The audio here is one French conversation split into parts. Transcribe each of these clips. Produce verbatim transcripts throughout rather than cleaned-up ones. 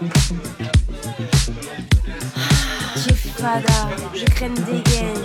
Fada, je crème des gaines.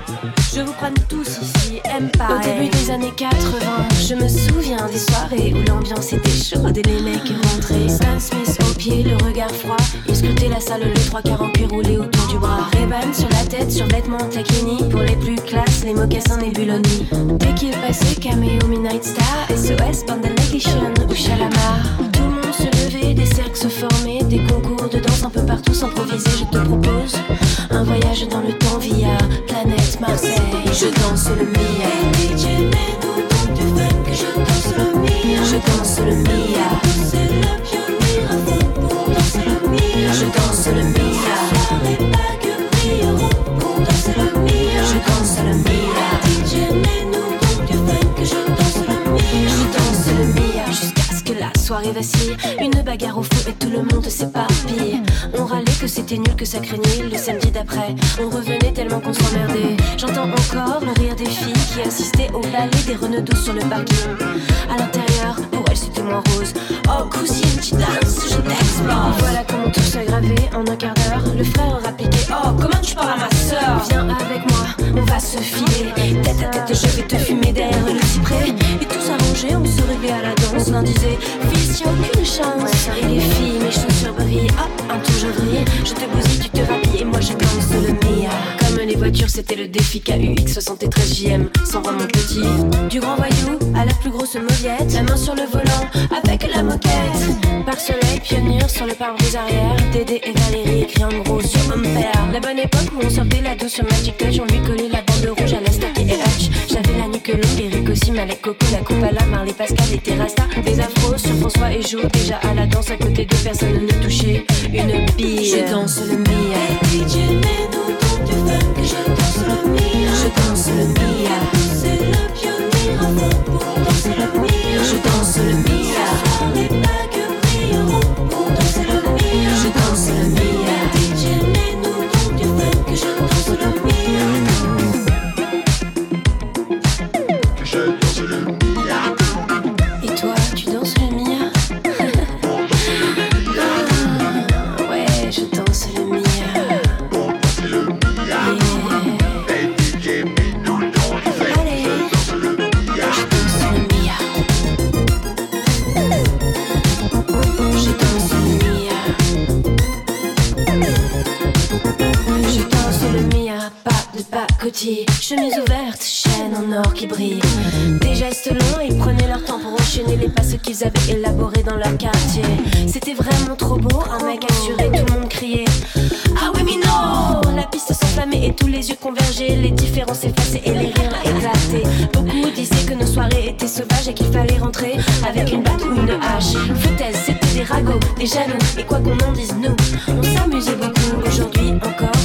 Je vous prenne tous ici, aime pareil. Au début des années quatre-vingts, je me souviens des soirées où l'ambiance était chaude et les mecs rentraient. Stan Smith au pied, le regard froid. Ils scrutaient la salle, les trois quarts en cuir roulé autour du bras. Ray-Ban sur la tête, survêtement taquini. Pour les plus classes, les mocassins Nebuloni. Dès qu'il passait, Cameo, Midnight Star, S O S, Bandalagation ou Shalamar. Tout le monde se levait, des cercles se formaient, des concours de danse un peu partout s'improvisaient. Je te propose un voyage dans le temps via planète Marseille. Je danse le Mia. D J mets-nous dans du funk. Je danse le Mia. Je danse le Mia. C'est la pionnière à fond pour danser le Mia. Je danse le Mia. Les bagues brilleront pour danser le Mia. Je danse le Mia. D J mets-nous dans du funk. Je danse le Mia. Je danse le Mia. Jusqu'à ce que la soirée vacille. Une bagarre au fond et tout le monde s'éparpille. On râlait que c'était nul, que ça craignait. Le samedi d'après, on revenait tellement qu'on s'emmerdait. J'entends encore le rire des filles qui assistaient au ballet des renauds sur le parking. À l'intérieur, pour elles c'était moins rose. Oh cousine, tu danses, je t'explose. Voilà comment tout s'aggravait en un quart d'heure. Le frère rappliquait, oh comment tu parles à ma soeur. Viens avec moi, on va se filer. Tête à tête, je vais te fumer derrière le cyprès. Et tout s'arrangeait, on se réveillait à la danse. L'un disait, fils, y'a aucune chance. Et les filles, mes chaussures brillent, hop, un tour je vrille. Je te bousille, tu te rhabilles et moi je danse le Mia. Comme les voitures, c'était le défi K U X soixante-treize J M, sans rendre mon petit. Du grand voyou à la plus grosse mauviette, la main sur le volant avec la moquette. Par soleil, pionnière sur le pare-brise arrière. Dédé et Valérie écrit en gros sur Humpère. La bonne époque où on sortait la douce sur Magic Touch. On lui collait la bande rouge à la Stack et Hutch. J'avais la nuque longue, Eric aussi, Malek Coco, la coupe à la Marley Pascal et Terrasta. Des afros sur François et Jo. Déjà à la danse à côté de personne ne touchait une bille. Je danse le Mia. D J mets-nous dans du funk. Je danse le Mia. Je danse le Mia. C'est la pionnière à fond pour danser le Mia. Je danse le Mia. Les bagues brilleront pour danser le Mia. Je danse le Mia. D J mets-nous dans du funk. Je danse le Mia. Je danse le Mia. Et toi, tu danses le Mia? Ah, ouais, je danse le Mia. Chemise ouverte, chaîne en or qui brille. Des gestes longs, ils prenaient leur temps pour enchaîner les passes qu'ils avaient élaborés dans leur quartier. C'était vraiment trop beau, un mec assuré, tout le monde criait ah oui mais non. La piste s'enflammait et tous les yeux convergeaient. Les différences s'effaçaient et les rires éclataient. Beaucoup disaient que nos soirées étaient sauvages et qu'il fallait rentrer avec une batte ou une hache. Foutaise, c'était des ragots, des jaloux. Et quoi qu'on en dise nous, on s'amusait beaucoup. Aujourd'hui encore